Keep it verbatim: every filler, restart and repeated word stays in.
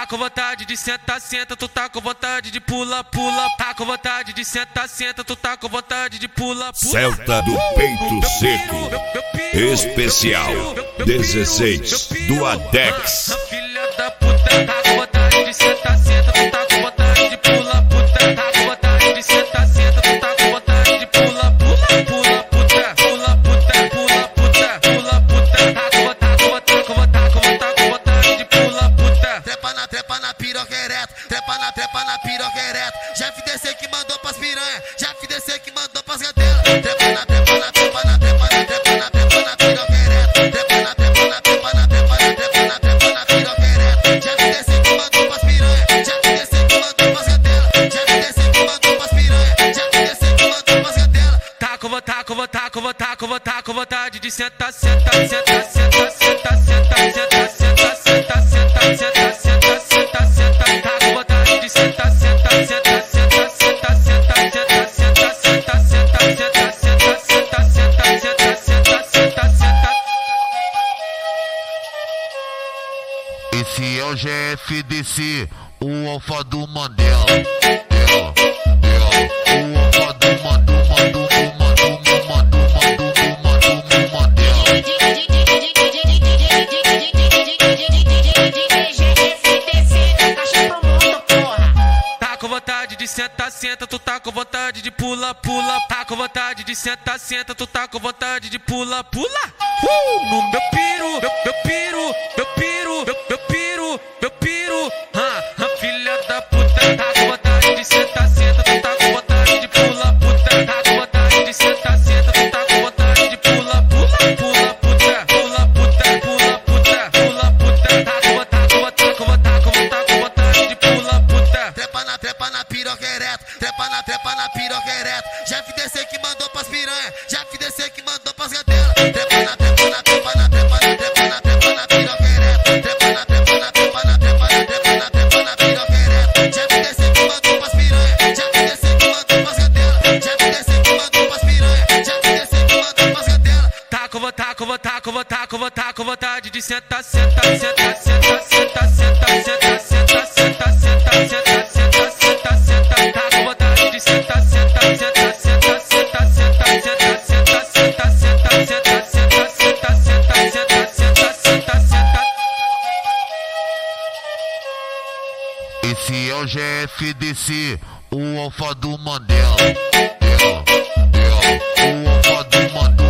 com vontade de sentar, senta, tu tá com vontade de pula, pula. Tá com vontade de sentar, senta, tu tá com vontade de pula, pula. Celta do Peito Seco, especial dezesseis do Adex. Filha da puta, tá com vontade de sentar, senta, tu tá com vontade de pula, puta. Tá com vontade de sentar, senta, tu tá com vontade de pula, pula, pula, puta, pula, puta, pula, puta, pula, puta. Tá com vontade, com vontade, com vontade, com vontade de pula, puta. Trepa na, trepa na piroca ereto, trepa na, trepa na piroca ereto. Já F D C que mandou pras piranha, já F D C que mandou pras gadelas. Trepa na, trepa na, trepa na, trepa na, trepa na, trepa na piroca ereto. Trepa na, trepa na, trepa na, trepa na, trepa na, trepa na piroca ereto. Já F D C que mandou pras piranha, já F D C que mandou pras gadelas. Já F D C que mandou pras piranha, já F D C que mandou pras gadelas. Tá com vontade, com vontade, com vontade, com vontade, com vontade de sentar, sentar, sentar, sentar, sentar, sentar, sentar, sentar, sentar, sentar, sentar, sentar, sentar, sentar. Tá com vontade de sentar, sentar, sentar, sentar, sentar, sentar, sentar, sentar, sentar, sentar, sentar, sentar, sentar, sentar, sentar, sentar, sentar, sentar. Esse é o G F D C, o alfa do Mandela. Dela, dela, o alfa do Madu, Madu, Madu, Madu, Madu, Madu, Mandela. Tá com vontade de sentar, senta, tu tá com vontade de pula, pula. Tá com vontade de sentar, senta, tu tá com vontade de pula, pula. Uh, no meu piro, meu, meu piro, meu piro, meu, meu piro, meu piro. Ah, ah, filha da puta, tá com vontade de sentar, senta, tu tá com vontade de pula, puta. Tá com vontade de sentar, senta, tu tá com vontade de pula, pula, pula, puta, pula, puta, pula, puta, pula, puta. Tá com vontade, com vontade, com vontade, com vontade, com vontade de pula, puta. Trepa na, trepa na piroca ereto, trepa na, trepa na piroca ereto. Já F D C que mandou pras piranha, já F D C que mandou pras gadelas. Trepa na, trepa na, trepa na, trepa na, trepa na, trepa na piroca ereto. Trepa na, trepa na, trepa na, trepa na, trepa na, trepa na piroca ereto. Já F D C que mandou pras piranha, já F D C que mandou pras gadelas. Já F D C que mandou pras piranha, já F D C que mandou pras gadelas. Tá com vontade, com vontade, com vontade, com vontade, com vontade de sentar, sentar, sentar, sentar, sentar, sentar, sentar, sentar, sentar, sentar, sentar, sentar, sentar, sentar. Tá com vontade de sentar, sentar, sentar, sentar, sentar, sentar, sentar, sentar, sentar, sentar, sentar, sentar, sentar, sentar, sentar, sentar, sentar, sentar. Esse é o G F D C, o alfa do Mandela. Dela, dela, o alfa do Mandela.